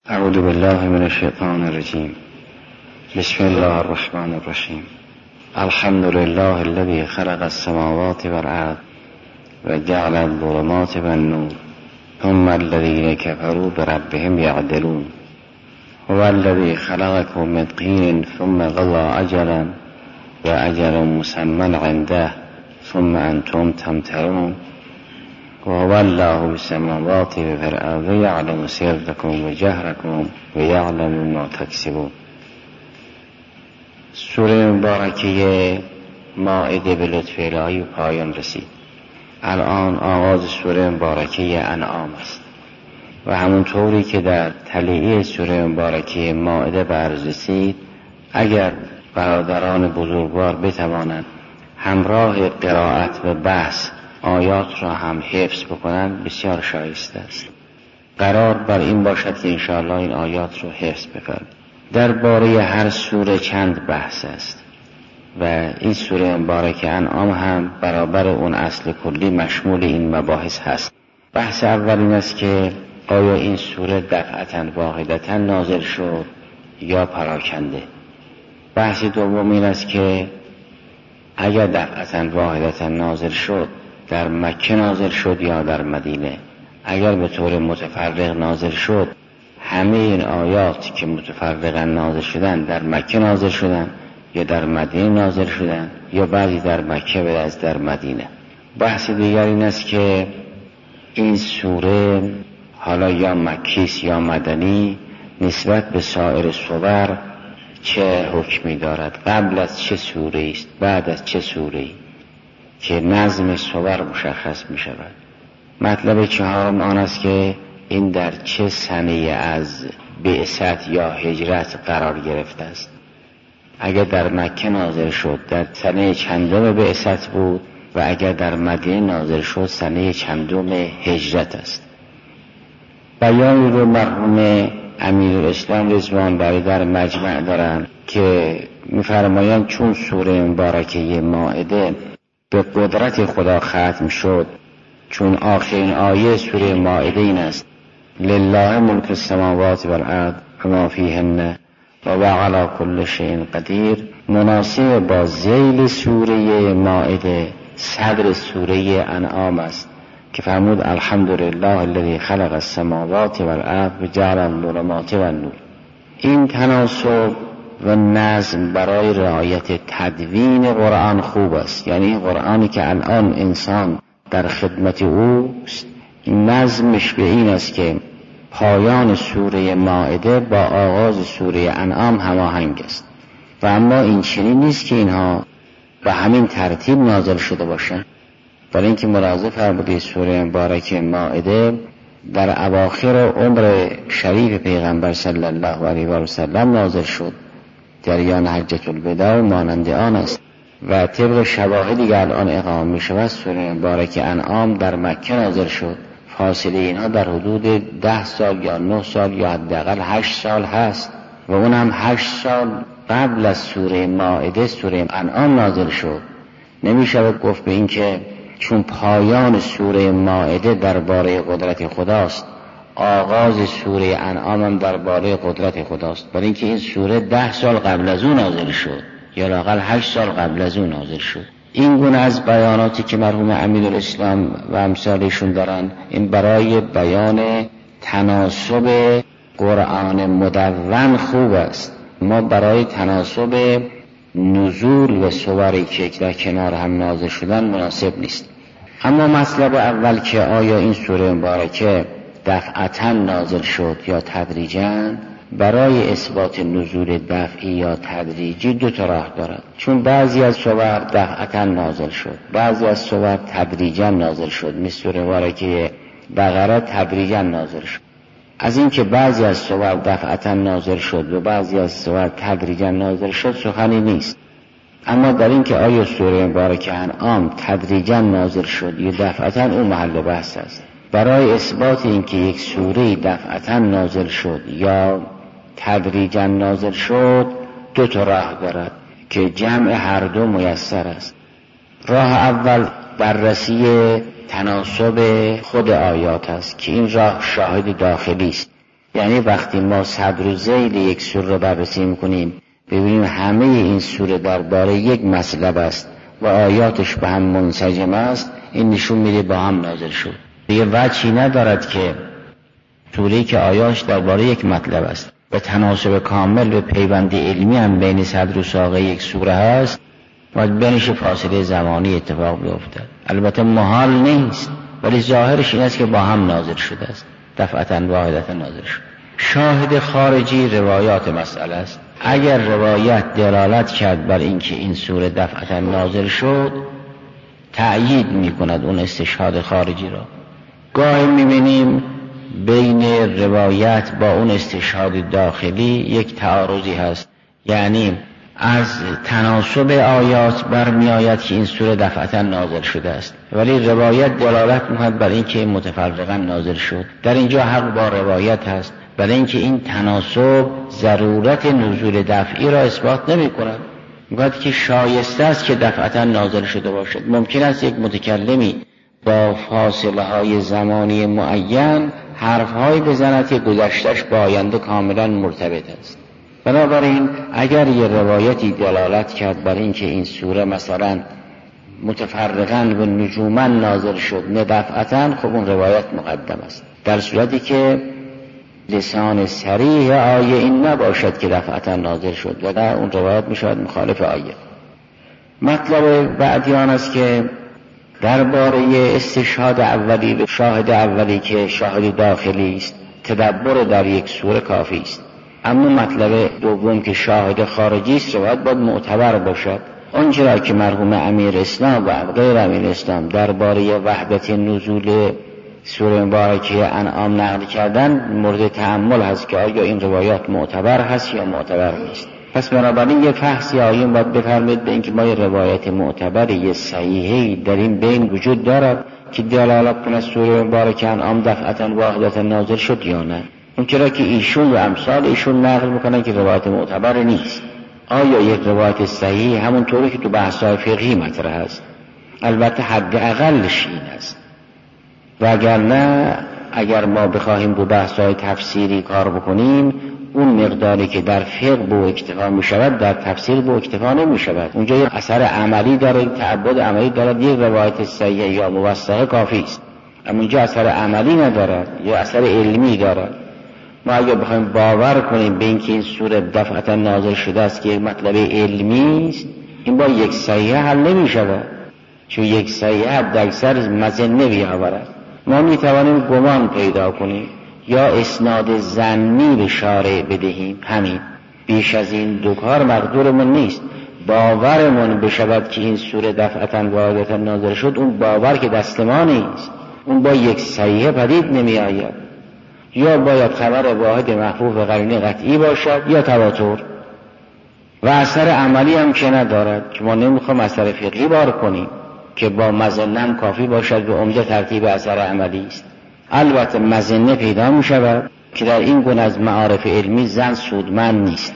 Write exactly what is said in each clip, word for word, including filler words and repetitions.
اعوذ بالله من الشیطان الرجیم. بسم الله الرحمن الرحیم. الحمد لله الذي خلق السماوات والارض وجعل الظلمات والنور ثم الذين كفروا بربهم يعدلون. هو الذي خلقكم من طين ثم قضى اجلا واجل مسمى عنده ثم انتم تمترون. وهو الله بالسماوات وفي الأرض يعلم سركم وجهركم ويعلم ما تكسبون. سوره مبارکه مائده به لطف الهی پایان رسید. الان آغاز سوره مبارکه انعام است و همونطوری که در تلیعه سوره مبارکه مائده برز رسید، اگر برادران بزرگوار بتوانند همراه قرائت و بحث آیات را هم حفظ بکنند بسیار شایسته است. قرار بر این باشد که انشاءالله این آیات رو حفظ بکنند. درباره هر سوره چند بحث است و این سوره مبارکه انعام هم برابر اون اصل کلی مشمول این مباحث هست. بحث اول این است که آیا این سوره دفعتاً واحدتاً نازل شد یا پراکنده. بحث دوم این است که اگر دفعتاً واحدتاً نازل شد در مکه نازل شد یا در مدینه. اگر به طور متفرق نازل شد، همه این آیات که متفرقاً نازل شدن در مکه نازل شدن یا در مدینه نازل شدن یا بعضی در مکه و از در مدینه. بحث دیگر این است که این سوره حالا یا مکیست یا مدنی نسبت به سایر سور چه حکمی دارد، قبل از چه سوره است، بعد از چه سوره ای که نظم سور مشخص می شود. مطلب چهارم آن است که این در چه سنه از بعثت یا هجرت قرار گرفته است. اگر در مکه نازل شد در سنه چندم بعثت بود و اگر در مدینه نازل شد سنه چندم هجرت است. بیانی رو مرحوم امیرالاسلام رضوان برای در مجمع دارن که می‌فرمایند چون سوره مبارکه مائده به قدرت خدا ختم شد، چون آخرین آیه سوره مائده این است: لله ملک السماوات والارض و ما فیهن و هو علی کل شیء قدیر، مناسب با ذیل سوره مائده صدر سوره انعام است که فرمود الحمدلله الذی خلق السماوات والارض و جعل الظلمات والنور. این تناسب و نظم برای رعایت تدوین قرآن خوب است. یعنی قرآنی که الان انسان در خدمت اوست، نظمش به این است که پایان سوره مائده با آغاز سوره انعام هماهنگ است. و اما این چنین نیست که اینها به همین ترتیب نازل شده باشند، برای اینکه ملاحظه فرمودید سوره مبارکه مائده در اواخر عمر شریف پیغمبر صلی الله علیه و سلم نازل شد، جریان حجة الوداع مانند آن است و طبق شواهدی که الان اقامه می شود سوره مبارکه انعام در مکه نازل شد. فاصله اینها در حدود ده سال یا نه سال یا حداقل هشت سال هست و اون هم هشت سال قبل از سوره مائده سوره انعام نازل شد. نمی شود گفت به این که چون پایان سوره مائده درباره قدرت خداست، آغاز سوره انعام هم درباره قدرت خداست، برای اینکه این سوره ده سال قبل از اون نازل شد یا لااقل هشت سال قبل از اون نازل شد. این گونه از بیاناتی که مرحوم امیرالاسلام و امثالشون دارن، این برای بیان تناسب قرآن مدون خوب است. ما برای تناسب نزول و سوری که در کنار هم نازل شدن مناسب نیست. اما مطلب اول که آیا این سوره مبارکه دفعتاً نازل شد یا تدریجاً، برای اثبات نزول دفعی یا تدریجی دو تا راه دارد. چون بعضی از سور دفعتاً نازل شد، بعضی از سور تدریجاً نازل شد، مثل سوره مبارکه بقره تدریجاً نازل شد. از این که بعضی از سور دفعتاً نازل شد و بعضی از سور تدریجاً نازل شد سخنی نیست. اما در این که آیا سوره مبارکه انعام تدریجاً نازل شد یا دفعتاً، اون محل بحث است. برای اثبات این که یک سوره دفعتاً نازل شد یا تدریجاً نازل شد دو تا راه دارد که جمع هر دو میسر است. راه اول بررسی تناسب خود آیات است که این راه شاهد داخلی است. یعنی وقتی ما صدر و ذیل یک سوره رو بررسی میکنیم ببینیم همه این سوره درباره یک مطلب است و آیاتش به هم منسجم است، این نشون میده با هم نازل شد. دیگه وجهی ندارد که سوره‌ای که آیاتش درباره یک مطلب است و تناسب کامل و پیوند علمی هم بین صدر و ساقه یک سوره هست و بینش فاصله زمانی اتفاق بیفتد. البته محال نیست، ولی ظاهرش این است که با هم نازل شده است، دفعتاً واحدتاً نازل شد. شاهد خارجی روایات مسئله است. اگر روایت دلالت کرد بر اینکه این سوره دفعتاً نازل شد، تأیید میکند اون استشهاد خارجی را. گاهی میبینیم بین روایت با اون استشهاد داخلی یک تعارضی هست، یعنی از تناسب آیات برمی آید که این سوره دفعتاً نازل شده است، ولی روایت دلالت می‌کند بر اینکه متفرقاً نازل شد. در اینجا حق با روایت هست، برای اینکه این تناسب ضرورت نزول دفعی را اثبات نمی‌کند. میگوید که شایسته است که دفعتاً نازل شده باشد. ممکن است یک متکلمی با فاصله های زمانی معین حرف‌هایی بزند که گذشته‌اش با آینده کاملاً مرتبط است. بنابراین اگر یه روایتی دلالت کرد بر این که این سوره مثلا متفرقاً و نجوماً نازل شد نه دفعتاً، خب اون روایت مقدم است، در صورتی که لسان صریح آیه این نباشد که دفعتاً نازل شد و در اون روایت میشود مخالف آیه. مطلب بعدی آن است که درباره استشهاد اولی به شاهد اولی که شاهد داخلی است تدبر در یک سوره کافی است. اما مطلب دوم که شاهد خارجی است روایت باید معتبر باشد. آنچه را که مرحوم امیر اسلام و غیر امیر اسلام درباره وحدت نزول سوره مبارکه انعام نقل کردن مورد تأمل هست که آیا این روایات معتبر هست یا معتبر نیست. پس بنابراین یه فحصی آیون باید بفرمید به اینکه ما یه روایت معتبر یه صحیحی در این بین وجود دارد که دلالت کنه سوره مبارکه انعام دفعتاً واحدتاً نازل شد یا نه. اون چرا که ایشون و امثال ایشون نقل میکنن که روایت معتبر نیست. آیا یک روایت صحیح همون طوری که تو بحث‌های فقهی مطرح است؟ البته حد اقلش این است. و اگر نه، اگر ما بخواهیم تو بحث‌های تفسیری کار بکنیم، اون مقداری که در فقه به اکتفا می شود در تفسیر به اکتفا نمی شود. اونجا یک اثر عملی داره، تعبد عملی داره، یک روایت صحیح یا موثقه کافی است. اما اونجا اثر عملی ندارد یا اثر علمی دارد. ما اگر بخوایم باور کنیم به اینکه این سوره دفعتاً نازل شده است که یک مطلب علمی است، این با یک صحیح حل نمی شود، چون یک صحیح حداکثر مظنه بیاورد. ما می توانیم گمان پیدا کنیم یا اسناد ظنی به شارع بدهیم، همین. بیش از این دو کار مقدورمون نیست. باورمون بشود که این سوره دفعتاً واحدتاً نازل شد، اون باور که دست ما نیست، اون با یک صحیح پدید نمی آید. یا باید خبر واحد محفوظ و قرینه قطعی باشد یا تواتر، و اثر عملی هم که ندارد، که ما نمیخوام اثر فقهی بار کنیم که با مظنه کافی باشد و عمده ترتیب اثر عملی است. البته مظنه پیدا می شود که در این گونه از معارف علمی ظن سودمند نیست.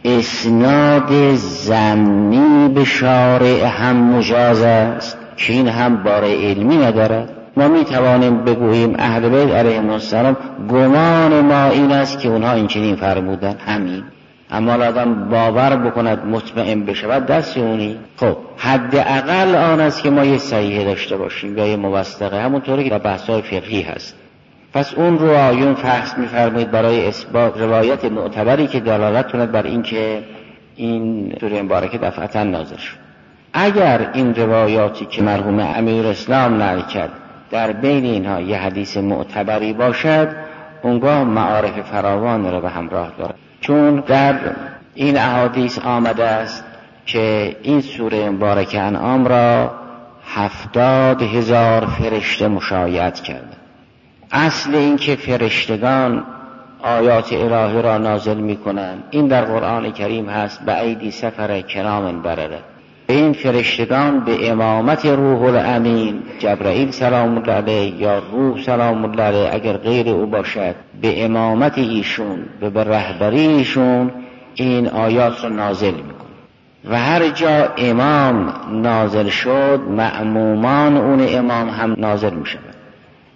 اسناد ظنی به شارع هم مجاز است که این هم بار علمی ندارد. ما می توانیم بگوییم اهل بیت علیهم السلام گمان ما این است که اونها این چنین فرمودن، همین. اما آدم باور بکند مطمئن بشود دست اونی. خب حد اقل آن است که ما یه صحیح داشته باشیم یا یه موثقه، همونطوری که در بحث‌های فقهی هست. پس اون رو آیون فحص می‌فرمایید برای اثبات روایت معتبری که دلالت کند بر این که این سوره مبارکه دفعتاً نازل شد. اگر این روایاتی که مرحوم امیر اسلام نقل کرد در بین اینها یه حدیث معتبری باشد، اونگاه معارف فراوان را به همراه دارد. چون در این احادیث آمده است که این سوره مبارکه انعام را هفتاد هزار فرشته مشاهده کرده. اصل این که فرشتگان آیات الهی را نازل می کنند این در قرآن کریم هست، به ایدی سفر کرام برره. این فرشتگان به امامت روح الامین جبرائیل سلام الله علیه یا روح سلام الله علیه اگر غیر او باشد، به امامت ایشون به رهبری ایشون این آیات را نازل میکنه و هر جا امام نازل شد مأمومان اون امام هم نازل میشود.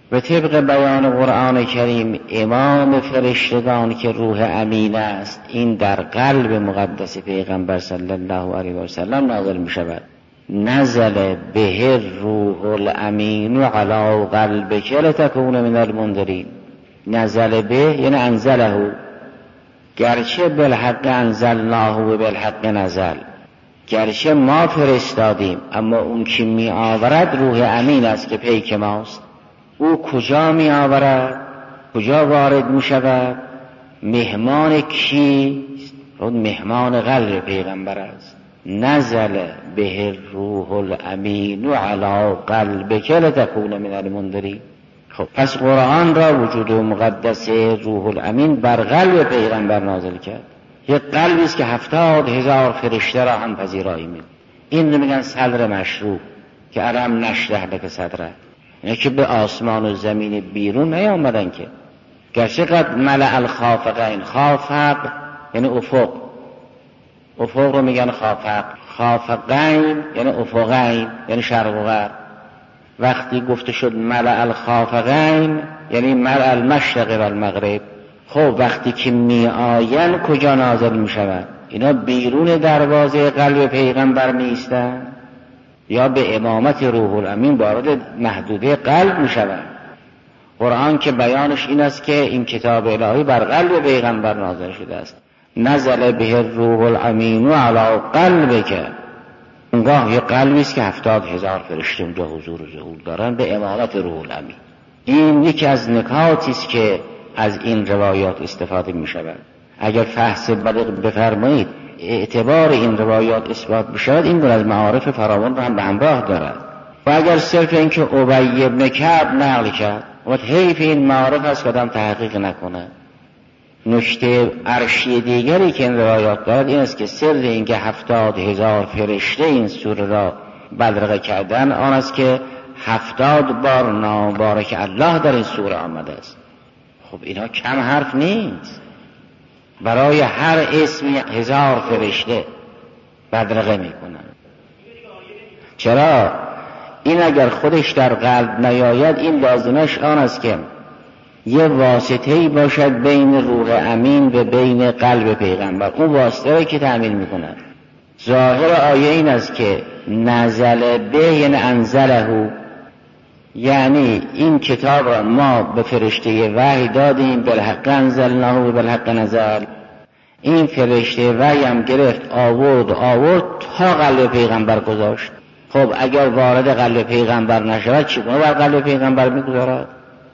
و طبق بیان قرآن کریم امام فرشتگان که روح امین است، این در قلب مقدس پیغمبر صلی الله علیه و سلم نازل می شود. نزل به روح الامین علی قلبک لتکون من المنذرین. نزل به یعنی انزله، گرچه بالحق انزلناه و بالحق نزل، گرچه ما فرستادیم اما اون که می آورد روح امین است که پیک ماست. او کجا می آورد؟ کجا وارد می شود؟ مهمان کیست؟ اون مهمان قلب پیغمبر است. نزل به روح الامین علی قلبک لتکون من المنذرین. خب پس قرآن را وجود مقدس روح الامین بر قلب پیغمبر نازل کرد. یک قلبی است که هفتاد هزار فرشته را هم پذیرایی می. این رو میگن صدر مشروع که علم نشرح لک صدره، یعنی که به آسمان و زمین بیرون نیامدن که. گرچه قد ملأ الخافقین، خافق یعنی افق، افق رو میگن خافق، خافقین یعنی افقین یعنی شرق و غرب. وقتی گفته شد ملأ الخافقین یعنی ملأ المشرق و المغرب. خب وقتی که می آین کجا نازل می شود؟ اینا بیرون دروازه قلب پیغمبر نیستن یا به امامت روح الامین وارد محدوده قلب می شود؟ قرآن که بیانش این است که این کتاب الهی بر قلب پیغمبر نازل شده است. نزل به روح الامین علی قلبک. اونگاه یه قلبی است که هفتاد هزار فرشته اونجا حضور و ظهور دارن به امامت روح الامین. این یکی از نکاتی است که از این روایات استفاده می شود. اگر فحص بلغ بفرمایید اعتبار این روایات اثبات بشود، این گونه از معارف فراوان را هم به همراه دارد. و اگر صرف این که ابی ابن کعب نقل کرد و حیف این معارف است که آدم تحقیق نکنه. نکته ارشی دیگری که این روایات دارد این است که سر این که هفتاد هزار فرشته این سوره را بدرقه کردن آن است که هفتاد بار نام بارک الله در این سوره آمده است. خب اینا کم حرف نیست. برای هر اسمی هزار فرشته بدرقه میکنن. چرا؟ این اگر خودش در قلب نیاید این لازمش آن است که یه واسطه‌ای باشد بین روح امین و بین قلب پیغمبر. اون واسطه که تأمین میکنن. ظاهر آیه این است که نزل به یعنی انزله، یعنی این کتاب را ما به فرشته وحی دادیم، بالحق انزلناه و بالحق نزل. این فرشته وحی هم گرفت آورد آورد تا قلب پیغمبر گذاشت. خب اگر وارد قلب پیغمبر نشود چگونه بر قلب پیغمبر میگذارد؟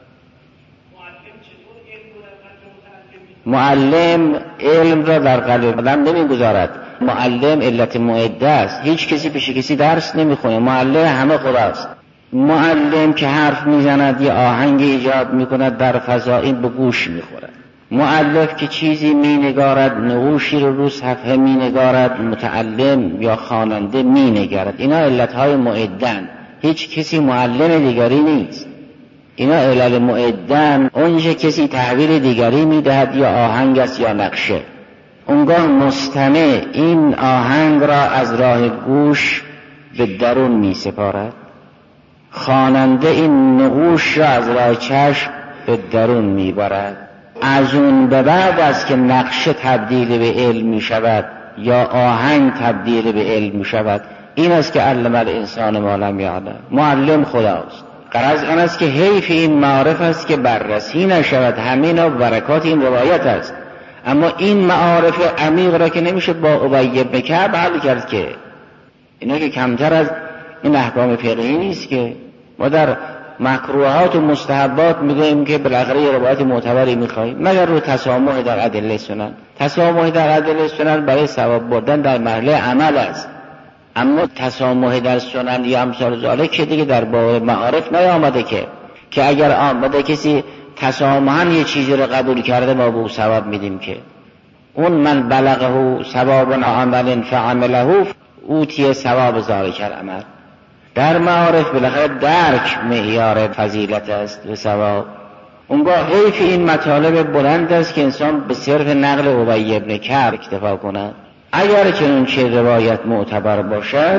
معلم علم را در قلب آدم نمیگذارد. معلم علت معده است. هیچ کسی پیش کسی درس نمیخونه. معلم همه خداست. معلم که حرف میزند یا آهنگ ایجاد میکند در فضا، این به گوش میخورد. مؤلف که چیزی مینگارد، نقوشی رو رو صفحه مینگارد، متعلم یا خواننده مینگارد. اینا علتهای معدن. هیچ کسی معلم دیگری نیست. اینا علل معدن. اونجا کسی تحویل دیگری میدهد یا آهنگ است یا نقشه. اونگاه مستمع این آهنگ را از راه گوش به درون میسپارد. خواننده این نقوش را از راه چشم به درون میبرد. از اون به بعد است که نقشه تبدیل به علم می شود یا آهنگ تبدیل به علم می شود. این است که علم الانسان ما لم یعلم. معلم خداست. غرض آن است که حیف این معارف است که بررسی نشود. همین و برکات این روایت است. اما این معارف عمیق را که نمیشه با ابی بن کعب حل کرد که اینا که کمتر از این احکام فقهی نیست که ما در مکروهات و مستحبات میگوییم که بالاخره یه روایت معتبری میخواهیم، مگر رو تسامح در ادله سنن. تسامح در ادله سنن برای ثواب بردن در مرحله عمل است، اما تسامح در سنن یا امثال ذالک که دیگه در باب معارف نیامده که که اگر آمده کسی تسامحاً یه چیزی رو قبول کرده ما به او ثواب میدیم که اون من بلغه ثواب عمل فعمله اوتی ثواب ذالک العمل. در معارف بالاخره درک معیار فضیلت است و ثواب. اونگاه حیف این مطالب بلند است که انسان به صرف نقل ابی بن کعب اکتفا کند. اگر چنین چه روایت معتبر باشد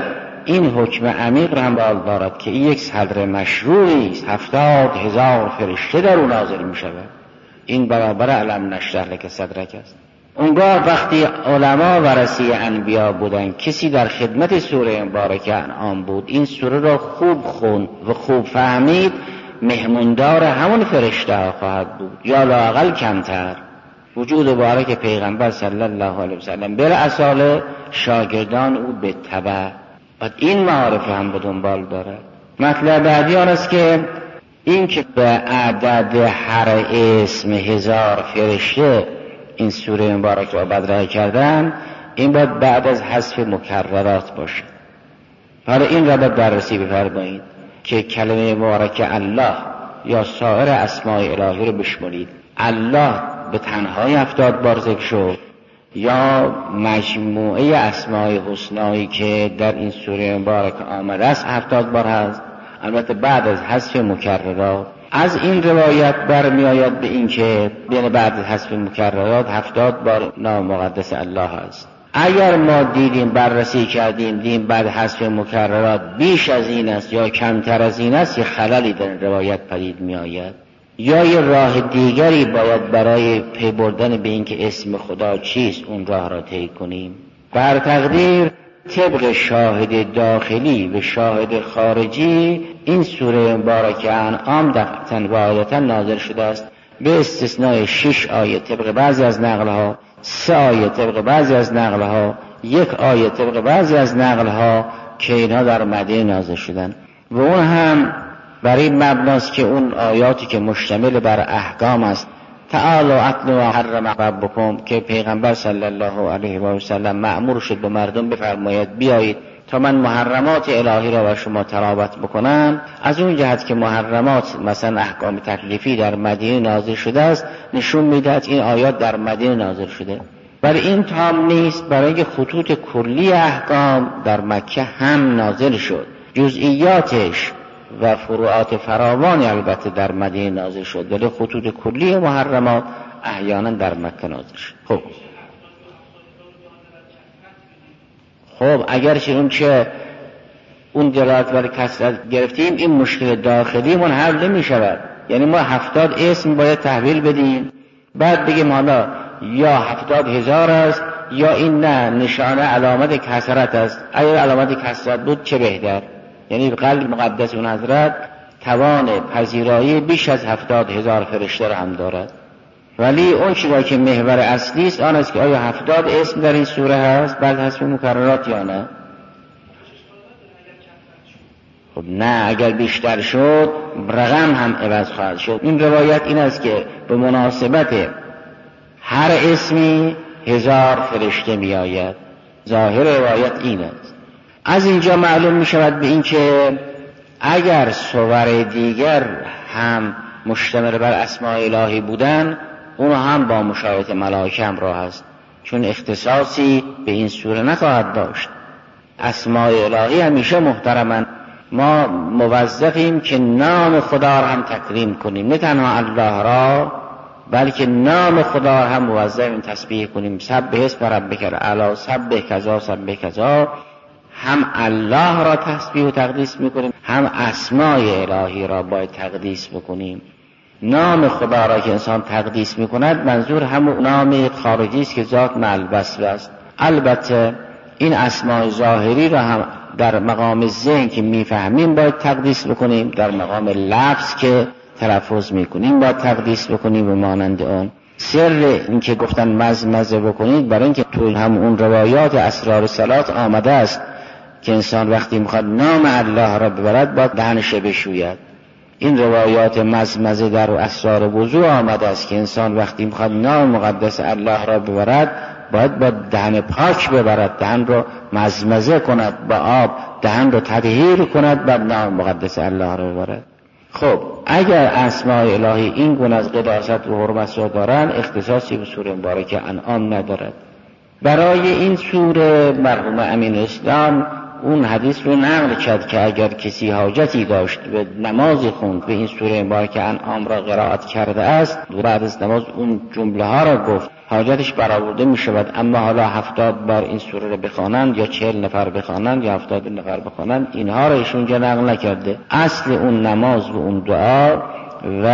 این حکم عمیق را هم باید دارد که این یک صدر مشروعی است، هفتاد هزار فرشته در اون نازل می شود. این برابر علم نشرح لک صدرک است. اونگاه وقتی علما ورثه انبیا بودن، کسی در خدمت سوره مبارکه انعام بود، این سوره را خوب خوند و خوب فهمید، مهموندار همون فرشته ها خواهد بود یا لااقل کمتر. وجود مبارک پیغمبر صلی الله علیه وسلم بر اصال شاگردان او به تبع و این معارف هم به دنبال داره. مطلب بعدی آن است که این که به عدد هر اسم هزار فرشته این سوره مبارک را بدرقه کردن، این باید بعد از حذف مکررات باشه. حالا این را باید بررسی بفرمایید که کلمه مبارک الله یا سایر اسماء الهی رو بشمولید. الله به تنهایی هفتاد بار ذکر شد یا مجموعه اسماء حسنایی که در این سوره مبارک آمده است هفتاد بار هست، البته بعد از حذف مکررات. از این روایت برمی آید به این که بین بعد از حذف مکررات هفتاد بار نام مقدس الله است. اگر ما دیدیم بررسی کردیم دیدیم بعد حذف مکررات بیش از این است یا کمتر از این است، یه خللی در روایت پدید می آید یا یه راه دیگری باید برای پی بردن به این که اسم خدا چیست اون راه را طی کنیم. بر تقدیر طبق شاهد داخلی و شاهد خارجی این سوره مبارکه انعام دفعتاً و عادتاً نازل شده است، به استثنای شش آیه طبق بعضی از نقلها، سه آیه طبق بعضی از نقلها، یک آیه طبق بعضی از نقلها که اینها در مدینه نازل شدن و اون هم برای این مبناست که اون آیاتی که مشتمل بر احکام است، تعالوا اتلوا ما حرم ربکم، که پیغمبر صلی الله علیه و سلم مأمور شد به مردم بفرماید بیایید تا من محرمات الهی را بر شما تلاوت بکنم. از اون جهت که محرمات مثلا احکام تکلیفی در مدینه نازل شده است، نشون میدهد این آیات در مدینه نازل شده. برای این تام نیست، برای خطوط کلی احکام در مکه هم نازل شد، جزئیاتش و فروعات فراوانی البته در مدینه نازل شد، ولی خطوط کلی محرمات احیانا در مکه نازل شد. خب خب اگرچه اون چه اون دلالت بر کثرت گرفتیم، این مشکل داخلیمون حل نمی شود. یعنی ما هفتاد اسم باید تحویل بدیم، بعد بگیم حالا یا هفتاد هزار است یا این نه نشانه علامت کثرت است. اگر علامت کثرت بود چه بهتر. یعنی قلب مقدس اون حضرت توان پذیرایی بیش از هفتاد هزار فرشته را هم دارد، ولی اون چیزی که محور اصلی است آن است که آیا هفتاد اسم در این سوره هست بعد حذف مکررات یا نه. خب نه، اگر بیشتر شد رقم هم عوض خواهد شد. این روایت این است که به مناسبت هر اسمی هزار فرشته می آید. ظاهر روایت این است. از اینجا معلوم می شود به این که اگر صور دیگر هم مشتمل بر اسماء الهی بودن، اون هم با مشاهده ملائکه همراه است، چون اختصاصی به این سوره نخواهد داشت. اسماء الهی همیشه محترمن. ما موظفیم که نام خدا را هم تکریم کنیم، نه تنها الله را بلکه نام خدا را هم موظفیم تسبیح کنیم. سبح اسم ربک الاعلی، سبح کذا سبح کذا. هم الله را تسبیح و تقدیس میکنیم، هم اسماء الهی را باید تقدیس بکنیم. نام خدا را که انسان تقدیس میکند منظور همون نام خارجی است که ذات ملبس است. البته این اسماء ظاهری را هم در مقام ذهن که میفهمیم باید تقدیس بکنیم، در مقام لفظ که تلفظ میکنیم باید تقدیس بکنیم و مانند اون. سر این که گفتن مزمزه بکنید برای اینکه تو هم اون روایات اسرار صلات آمده است که انسان وقتی میخواد نام الله را ببرد باید دهنش بشوید. این روایات مزمزه در اسرار وضو آمده است که انسان وقتی میخواد نام مقدس الله را ببرد باید با دهن پاک ببرد، دهن رو مزمزه کند با آب، دهن رو تطهیر کند بعد نام مقدس الله را ببرد. خب اگر اسماء الهی این گونه از قداست و حرمت را دارن، اختصاصی به سوره مبارکه انعام ندارد. برای این سوره مرحوم امین اسلام اون حدیث رو نقل کرد که اگر کسی حاجتی داشت به نمازی خوند به این سوره مبارکه انعام را قرائت کرده است و بعد از نماز اون جمله ها را گفت حاجتش برآورده می شود. اما حالا هفتاد بار این سوره رو بخوانند یا چهل نفر بخوانند یا هفتاد نفر بخوانند، اینها رو ایشون جا نقل نکرده. اصل اون نماز و اون دعا و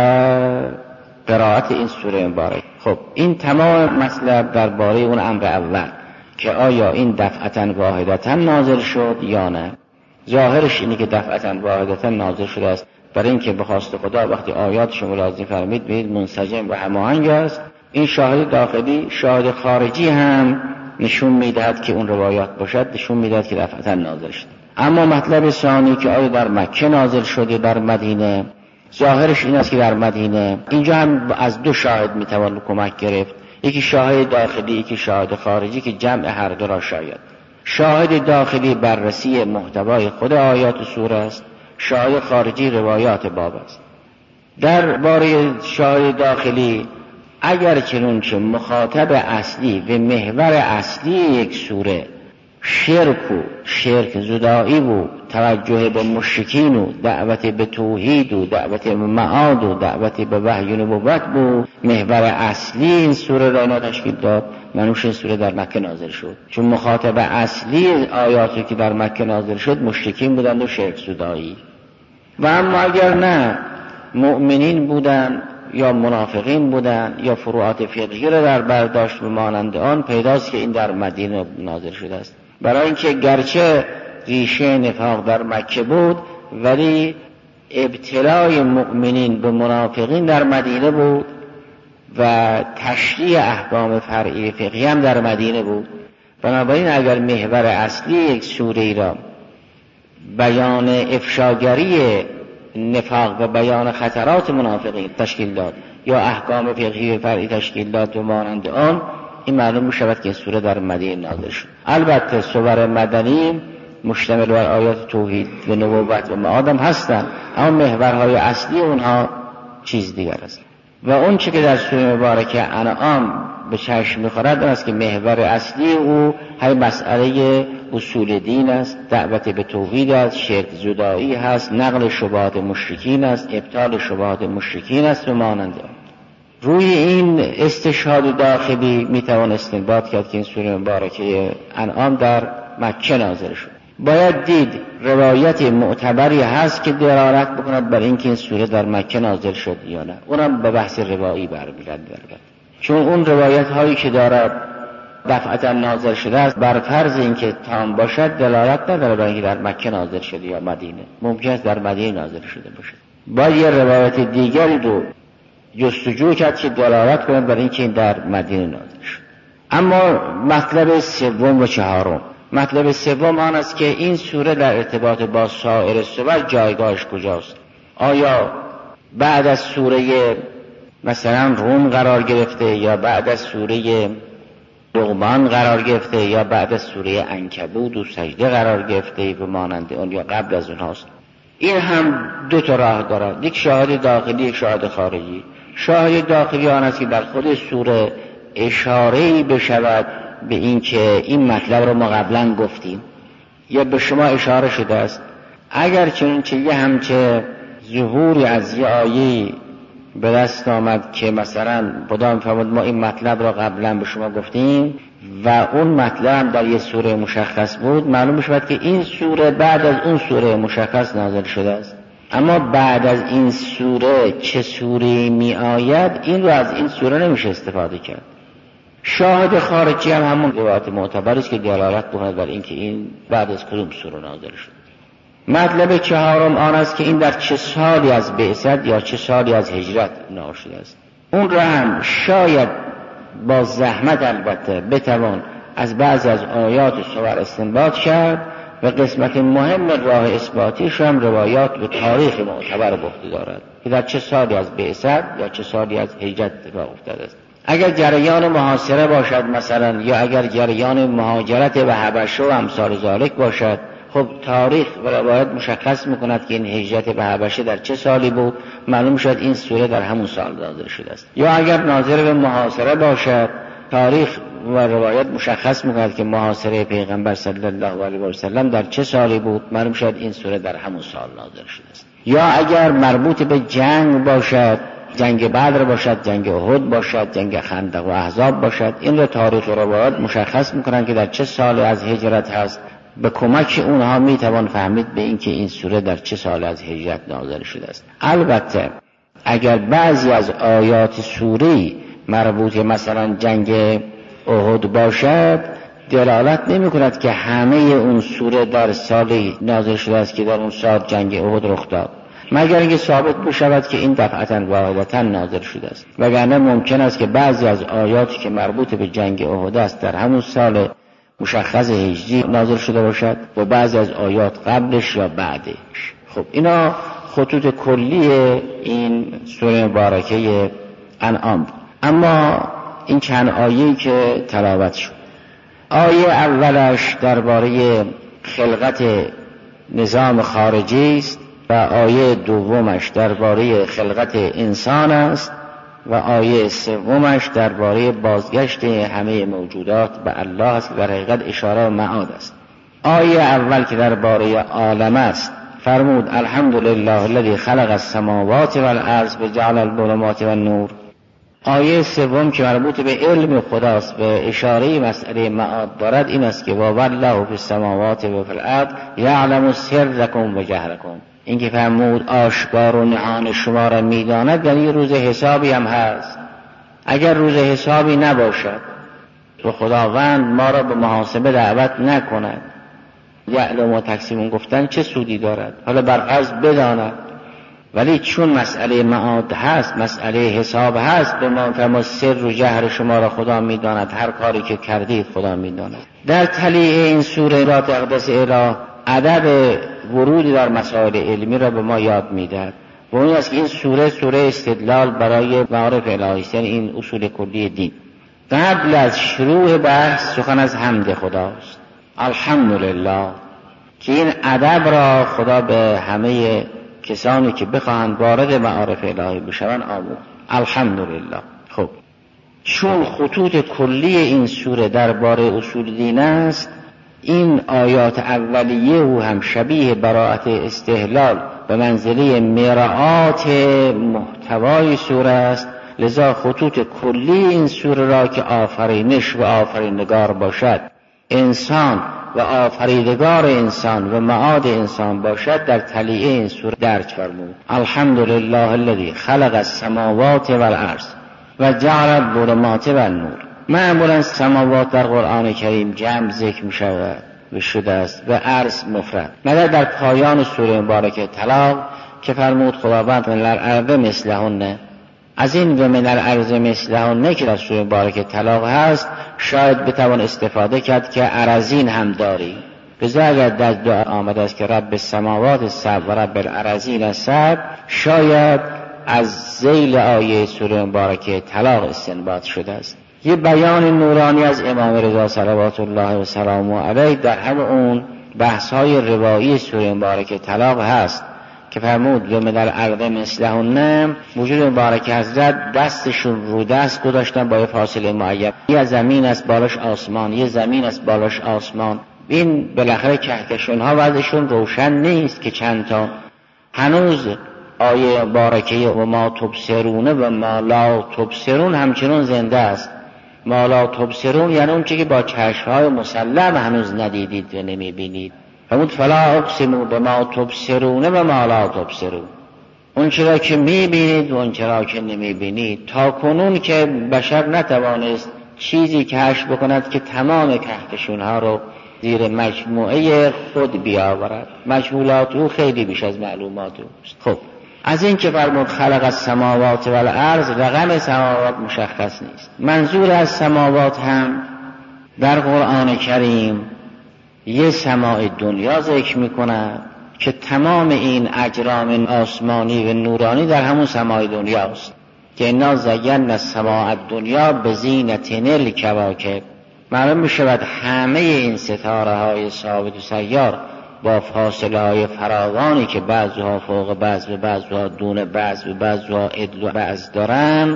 قرائت این سوره مبارک. خب این تمام مطلب درباره اون امر اول که آیا این دفعتاً واحدتاً نازل شد یا نه. ظاهرش اینه که دفعتاً واحدتاً نازل شده است، برای اینکه به خواست خدا وقتی آیاتش ملاحظه فرمید ببینید منسجم و هماهنگ است. این شاهد داخلی، شاهد خارجی هم نشون میدهد که اون روایات باشد، نشون میدهد که دفعتاً نازل شد. اما مطلب ثانی که آیا در مکه نازل شده در مدینه، ظاهرش این است که در مدینه. اینجا هم از دو شاهد میتوان کمک گرفت، یکی شاهد داخلی یکی شاهد خارجی که جمع هر دو را شاید. شاهد داخلی بررسی محتوای خود آیات سوره است، شاهد خارجی روایات باب است. در باره شاهد داخلی اگر چنانچه مخاطب اصلی و محور اصلی یک سوره شرک و شرک زدایی و توجه به مشرکین و دعوت به توحید و دعوت به معاد و دعوت به وحی نبوت بود، محور اصلی این سوره را تشکیل داد. منوش این سوره در مکه نازل شد، چون مخاطب اصلی آیاتی که در مکه نازل شد مشرکین بودند و شرک زدایی. و اما اگر نه مؤمنین بودند یا منافقین بودند یا فروعات فقهی را در برداشت به مانند آن، پیداست که این در مدینه نازل شده است. برای اینکه گرچه ریشه نفاق در مکه بود ولی ابتلای مؤمنین به منافقین در مدینه بود و تشریع احکام فرعی فقهی هم در مدینه بود. بنابراین اگر محور اصلی یک سوره را بیان افشاگری نفاق و بیان خطرات منافقین تشکیل داد یا احکام فقهی فرعی تشکیل داد و مانند آن، این معلوم می شود که این سوره در مدینه نازل شد. البته سور مدنی مشتمل بر آیات توحید و نبوت و معاد هم هستند، اما محورهای اصلی اونها چیز دیگر است. و اون چه که در سوره مبارکه انعام به چشم می‌خورد است که محور اصلی او های مسئله اصول دین است، دعوت به توحید است، شرک زدایی هست، نقل شبهات مشرکین است، ابطال شبهات مشرکین است و مانند آن. روی این استشهاد داخلی میتوان استنباط کرد که این سوره مبارکه انعام در مکه نازل شد. باید دید روایت معتبری هست که دلالت بکند بر اینکه این سوره در مکه نازل شد یا نه. اونم به بحث روایی برمیگرده، چون اون روایت هایی که دارد دفعتا نازل شده است بر فرض اینکه تام باشد دلالت نداره بر اینکه در مکه نازل شده یا مدینه، ممکن است در مدینه نازل شده باشد. باید یه روایت دیگری رو جستجو کرد که دلالت کند بر اینکه این در مدینه نازل شد. اما مطلب سوم و چهارم، مطلب سوم آن است که این سوره در ارتباط با سایر سور جایگاهش کجاست؟ آیا بعد از سوره مثلا روم قرار گرفته یا بعد از سوره لقمان قرار گرفته یا بعد از سوره عنکبوت و سجده قرار گرفته و مانند اون یا قبل از اونهاست؟ این هم دو تا راه دارد، یک شاهد داخلی یک شاهد خارجی. شاهد داخلی آن است که در خود سوره اشاره‌ای بشود به این که این مطلب رو ما قبلا گفتیم یا به شما اشاره شده است. اگر چنانچه یه همچه ظهوری از یه آیه به دست آمد که مثلا خدا می‌فرماید ما این مطلب را قبلا به شما گفتیم و اون مطلب هم در یه سوره مشخص بود، معلوم می‌شود که این سوره بعد از اون سوره مشخص نازل شده است. اما بعد از این سوره چه سوره می آید این رو از این سوره نمیشه استفاده کرد. شاهد خارجی هم همون روایت معتبر است که دلالت می‌کند بر اینکه این بعد از کدوم سوره نازل شد. مطلب چهارم آن است که این در چه سالی از بعثت یا چه سالی از هجرت نازل شده است. اون را هم شاید با زحمت البته بتوان از بعضی از آیات سور استنباط کرد و قسمت مهم راه اثباتیش هم روایات و تاریخ معتبر بخته دارد که در چه سالی از بعثت یا چه سالی از هجرت اتفاق افتاده است. اگر جریان محاصره باشد مثلا یا اگر جریان مهاجرت به حبشه و امثال ذالک باشد، خب تاریخ و روایت مشخص میکند که این هجرت به حبشه در چه سالی بود، معلوم شد این سوره در همون سال نازل شده است. یا اگر ناظر به محاصره باشد، تاریخ و روایت مشخص میکند که محاصره پیغمبر صلی الله علیه و سلم در چه سالی بود، معلوم شد این سوره در همون سال نازل شده است. یا اگر مربوط به جنگ باشد جنگ بدر باشد، جنگ احد باشد، جنگ خندق و احزاب باشد. این رو تاریخ و روایات مشخص میکنن که در چه سالی از هجرت هست. به کمک اونها میتوان فهمید به اینکه این سوره در چه سال از هجرت نازل شده است. البته اگر بعضی از آیات سوره مربوط مثلا جنگ احد باشد، دلالت نمی کند که همه اون سوره در سالی نازل شده است که در اون سال جنگ احد رخ داد، مگر اینکه ثابت بشود که این دفعتاً واحدتاً نازل شده است. وگرنه ممکن است که بعضی از آیاتی که مربوط به جنگ احد است در همون سال مشخص هجری نازل شده باشد و بعضی از آیات قبلش یا بعدش. خب اینا خطوط کلی این سوره مبارکه انعام. اما این چند آیه‌ای که تلاوت شد، آیه اولش درباره خلقت نظام خارجی است و آیه دومش درباره خلقت انسان است و آیه سومش درباره بازگشت همه موجودات به الله است و در حقیقت اشاره و معاد است. آیه اول که درباره عالم است فرمود الحمدلله الذی خلق السماوات والارض وجعل الظلمات والنور. آیه سوم که مربوط به علم خداست به اشاره مسئله معاد دارد این است که والله فی السماوات و فی الارض یعلم سرکم و جهرکم. این که فرمود آشکار و نهان شما را میداند، یعنی روز حسابی هم هست. اگر روز حسابی نباشد و خداوند ما را به محاسبه دعوت نکند، یعلم و تقسیم گفتن چه سودی دارد؟ حالا برفرض بداند، ولی چون مسئله معاد هست، مسئله حساب هست، به ما فرما سر و جهر شما را خدا میداند، هر کاری که کردید خدا میداند. در تلیه این سوره را تقدس اله ادب ورود در مسائل علمی را به ما یاد میدهد و اون است که این سوره سوره استدلال برای معارف الهی است، یعنی این اصول کلی دین. قبل از شروع بحث سخن از حمد خداست، الحمدلله، که این ادب را خدا به همه کسانی که بخواهند وارد معارف الهی بشوند آموخت. الحمدلله. خب چون خطوط کلی این سوره درباره اصول دین است، این آیات اولیه و هم شبیه براءت استهلال به منزله مرآت محتوای سوره است. لذا خطوط کلی این سوره را که آفرینش و آفریدگار باشد، انسان و آفریدگار انسان و معاد انسان باشد، در تلیه این سوره درج فرمود. الحمدلله الذی خلق السماوات والارض و جعل الظلمات والنور. معمولا سماوات در قرآن کریم جمع ذکر می شود و شده است و ارض مفرد، مگر در پایان سوره مبارکه طلاق که فرمود خداوند من الارض مثلهن. از این و من الارض مثلهن که در سوره مبارکه طلاق هست شاید بتوان استفاده کرد که ارضین هم داری. بذار اگر در دعا آمده است که رب السماوات السبع و رب الارضین السبع، شاید از ذیل آیه سوره مبارکه طلاق استنباط شده است. یه بیان نورانی از امام رضا صلوات الله و سلامه علیه در هم اون بحث های روایی سوره مبارکه طلاق هست که فرمود و من الارض مثلهن. وجود مبارک حضرت دستشون رو دست گذاشتن با یه فاصله معین، یه زمین است بالاش آسمان، یه زمین است بالاش آسمان. این بالاخره کهکشان ها وضعشون روشن نیست که چند تا. هنوز آیه مبارکه و ما تبصرون و ما لا تبصرون همچنان زنده است. ما لا تبصرون یعنی اون چیزی که با چشم‌های مسلم هنوز ندیدید و نمی‌بینید. فرمود فلا اقسم بما تبصرون و ما لا تبصرون. اون چرا که می‌بینید و اون چرا که نمی‌بینید. تا کنون که بشر نتوانست چیزی کشف بکند که تمام کهکشان‌ها رو زیر مجموعه خود بیاورد. مجموعات او خیلی بیش از معلومات اوست. خب از این که فرمود خلق السماوات والارض، رقم سماوات مشخص نیست. منظور از سماوات هم در قرآن کریم یه سماع دنیا ذکر میکنه که تمام این اجرام آسمانی و نورانی در همون سماع دنیاست که انا زینا السماء الدنیا بزینة الکواکب. معلوم میشود همه این ستاره های ثابت و سیار با فاصله های فراوانی که بعضها فوق بعض و بعضها دون بعض و بعضها عدل و بعض دارن،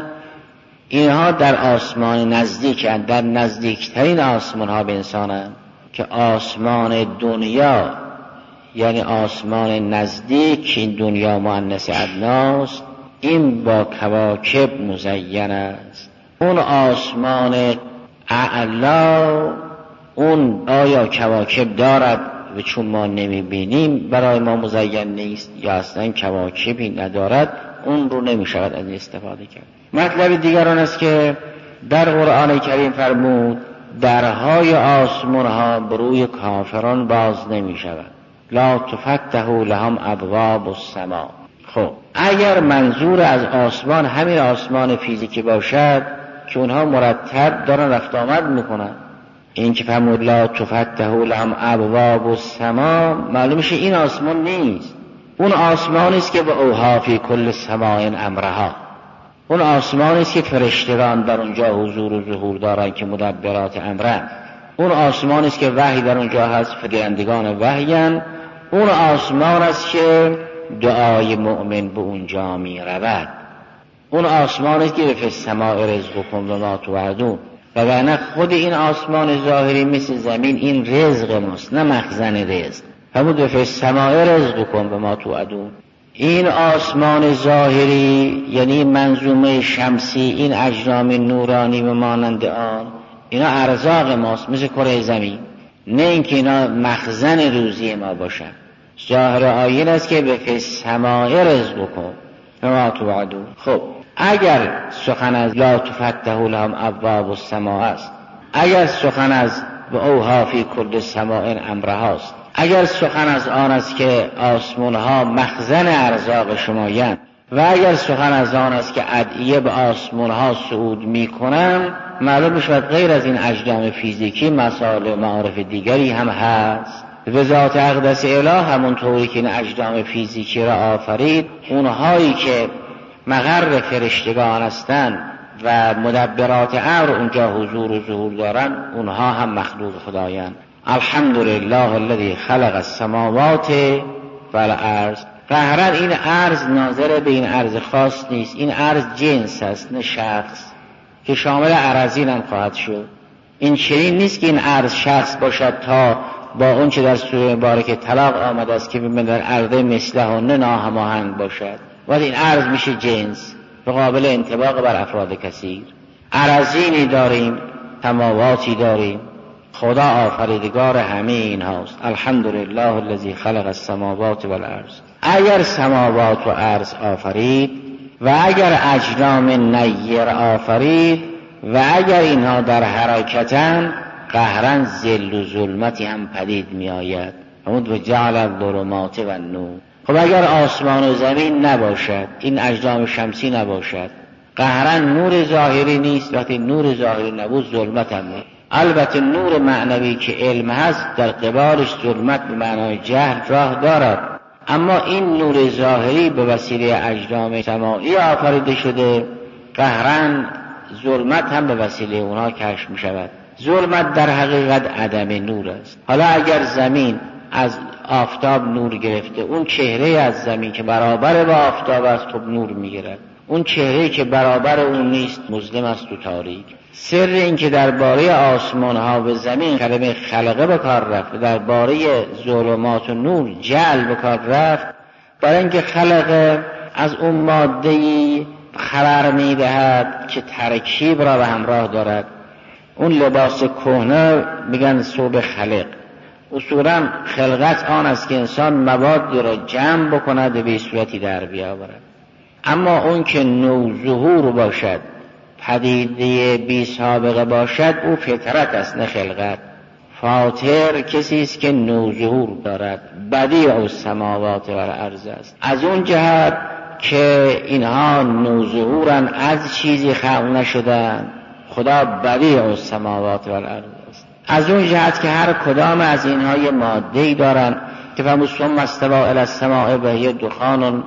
اینها در آسمان نزدیک هستند، در نزدیکترین آسمان ها به انسان هستند که آسمان دنیا یعنی آسمان نزدیک، این دنیا مؤنث ادناست، این با کواکب مزین است. اون آسمان اعلا اون آیا کواکب دارد و چون ما نمیبینیم برای ما مزین نیست، یا اصلا کواکبی ندارد، اون رو نمیشود از این استفاده کرد. مطلب دیگر آن است که در قرآن کریم فرمود درهای آسمان ها بروی کافران باز نمی شود. لا تفتح لهم ابواب السما. خب اگر منظور از آسمان همین آسمان فیزیکی باشد که اونها مرتب دارن رفت آمد میکنن، این که فرمود لا تفتح لهم ابواب السما، معلوم میشه این آسمان نیست. اون آسمانی است که به اوها فی کل سماء امرها، اون آسمانی است که فرشتگان در اونجا حضور و ظهور دارن که مدبرات امرن. اون آسمانی است که وحی در اونجا هست، فرستندگان وحیان. اون آسمان است که دعای مؤمن به اونجا می رود. اون آسمان است که فی السماء رزقکم و ما توعدون. وگرنه خود این آسمان ظاهری مثل زمین این رزق ماست، نه مخزن رزق. فرمود فی السماء رزقکم و ما توعدون. این آسمان ظاهری یعنی منظومه شمسی، این اجرام نورانی و مانند آن، اینا ارزاق ماست مثل کره زمین، نه اینکه اینا مخزن روزی ما باشن. ظاهر آیه است که به فی السماء رزقکم و ما توعدون. خب اگر سخن از لا تفتح لهم ابواب السماء است، اگر سخن از و اوها فی کل سماء امرهاست، اگر سخن از آن است که آسمان ها مخزن ارزاق شمایند، و اگر سخن از آن است که ادعیه به آسمان ها صعود می کنند، معلوم میشود غیر از این اجرام فیزیکی مسائل و معارف دیگری هم هست. به ذات اقدس اله همونطوری که این اجرام فیزیکی را آفرید، اونهایی که مقر فرشتگان هستند و مدبرات امر اونجا حضور و ظهور دارن، اونها هم مخلوق خدایند. الحمدلله الذی خلق السماوات والارض. قهرا این ارض ناظر به این ارض خاص نیست، این ارض جنس است نه شخص که شامل ارضین هم خواهد شد. این چنین نیست که این ارض شخص باشد تا با اون چه در سوره مبارکه طلاق آمده است که ببین در ارض مثله و نه ناهماهنگ باشد، ولی این ارض میشه جنس به قابل انطباق بر افراد کثیر. ارضینی داریم، سماواتی داریم، خدا آفریدگار همه این هاست. الحمدلله الذی خلق السماوات والارض. اگر سماوات و ارض آفرید و اگر اجرام نیر آفرید و اگر اینها در حرکتن، قهرن ذل و ظلمتی هم پدید می آید. همون و جعل الظلمات و النور. خب اگر آسمان و زمین نباشد، این اجرام شمسی نباشد، قهرن نور ظاهری نیست. وقتی نور ظاهری نبود ظلمت هم نیست. البته نور معنوی که علم هست در قبالش ظلمت به معنای جهل راه دارد، اما این نور ظاهری به وسیله اجرام سماعی آفریده شده، قهرن ظلمت هم به وسیله اونها کشف می شود. ظلمت در حقیقت عدم نور است. حالا اگر زمین از آفتاب نور گرفته، اون چهره از زمین که برابر با آفتاب است خب نور می گیرد. اون چهره که برابر اون نیست مظلم است و تاریک. سر این که درباره آسمان ها و زمین کلمه خلقه به کار رفت و درباره ظلمات و نور جعل به کار رفت، برای اینکه خلقه از اون ماده‌ای خبر می‌دهد که ترکیب را به همراه دارد. اون لباس کهنه میگن ثوب خلق. اصولا خلقت آن است که انسان مواد را جمع بکند و به صورتی در بیاورد. اما اون که نو ظهور باشد، پدیده بی سابقه باشد، او فطرت است نه خلقت. فاطر کسی است که نو ظهور دارد، بدیع السماوات والارض است. از اون جهت که اینها نو ظهورن، از چیزی خلق نشدن، خدا بدیع السماوات والارض است. از اون جهت که هر کدام از اینها یه ماده‌ای دارن که فرمود ثم استوى الی السماء و هی دخان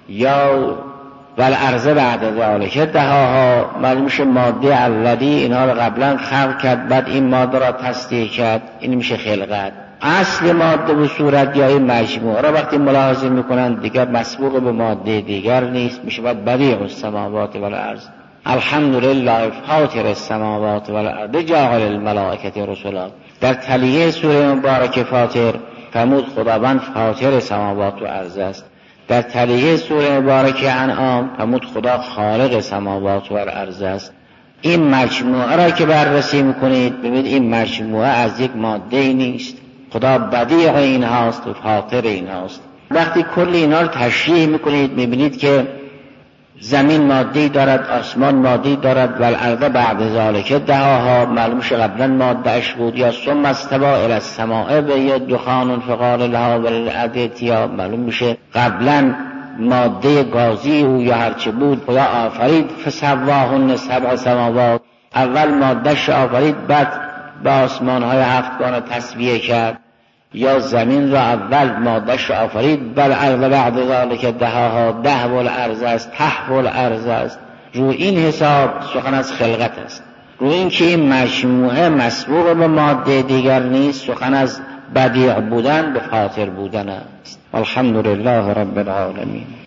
یا والارض بعد ذلک دهاها. معلوم میشه ماده اولی اینها رو قبلا خلق کرد، بعد این ماده را تصدیق کرد، این میشه خلقت. اصل ماده و صورت یا این مجموعه را وقتی ملاحظه میکنن دیگر مسبوق به ماده دیگر نیست، میشه بعد بدیع السماوات والارض. الحمدلله فاطر السماوات والارض جاعل الملائکه رسلا. در تلیه سوره مبارکه فاطر فرمود خداوند فاطر سماوات و ارض است. در طریق سوره مبارکه انعام فرمود خدا خالق سماوات و الارض است. این مجموعه را که بررسی میکنید ببینید این مجموعه از یک ماده نیست، خدا بدیع این هاست و فاطر این هاست. وقتی کل اینا رو تشریح میکنید میبینید که زمین مادی دارد، آسمان مادی دارد و الارض بعد ذالک دهاها، معلوم شه قبلا مادهش بود. یا ثم استوى الی السماء وهي دخان فقال لها وللارض ائتیا، معلوم میشه قبلا ماده گازی او یا هرچه بود خدا آفرید فسواهن سبع سماوات، اول مادهش آفرید بعد به آسمان های هفتگانه تسویه کرد. یا زمین را اول مادهش آفرید بل ارض بعد ذالک دهاها، ده و الارض است، ته و الارض است. رو این حساب سخن از خلقت است. رو این که این مجموعه مسبوق به ماده دیگر نیست، سخن از بدیع بودن به فاطر بودن است. الحمدلله رب العالمین.